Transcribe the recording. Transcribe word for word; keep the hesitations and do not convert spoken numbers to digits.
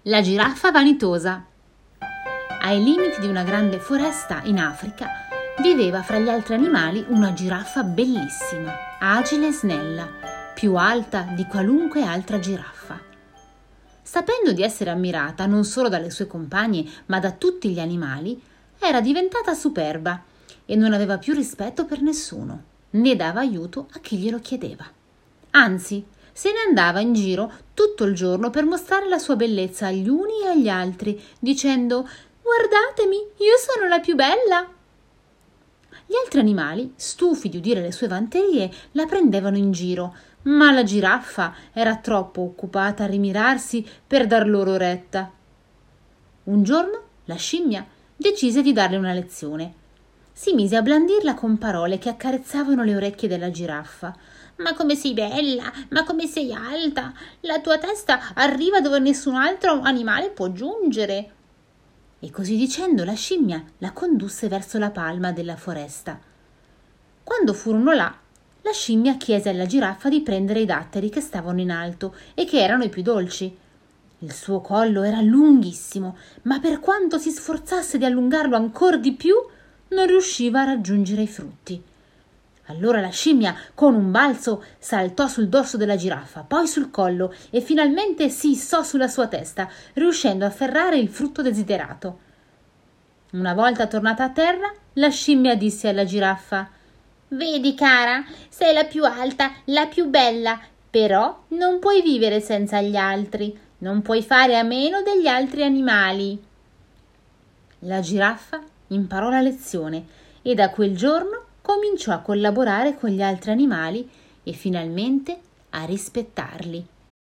La giraffa vanitosa. Ai limiti di una grande foresta in Africa viveva fra gli altri animali una giraffa bellissima, agile e snella, più alta di qualunque altra giraffa. Sapendo di essere ammirata non solo dalle sue compagne, ma da tutti gli animali, era diventata superba e non aveva più rispetto per nessuno, né dava aiuto a chi glielo chiedeva. Anzi, se ne andava in giro tutto il giorno per mostrare la sua bellezza agli uni e agli altri, dicendo: «Guardatemi, io sono la più bella!» Gli altri animali, stufi di udire le sue vanterie, la prendevano in giro, ma la giraffa era troppo occupata a rimirarsi per dar loro retta. Un giorno la scimmia decise di darle una lezione. Si mise a blandirla con parole che accarezzavano le orecchie della giraffa. «Ma come sei bella, ma come sei alta, la tua testa arriva dove nessun altro animale può giungere!» E così dicendo la scimmia la condusse verso la palma della foresta. Quando furono là, la scimmia chiese alla giraffa di prendere i datteri che stavano in alto e che erano i più dolci. Il suo collo era lunghissimo, ma per quanto si sforzasse di allungarlo ancor di più, non riusciva a raggiungere i frutti. Allora la scimmia, con un balzo, saltò sul dorso della giraffa, poi sul collo e finalmente si issò sulla sua testa, riuscendo a afferrare il frutto desiderato. Una volta tornata a terra, la scimmia disse alla giraffa: «Vedi, cara, sei la più alta, la più bella, però non puoi vivere senza gli altri, non puoi fare a meno degli altri animali». La giraffa imparò la lezione e da quel giorno cominciò a collaborare con gli altri animali e finalmente a rispettarli.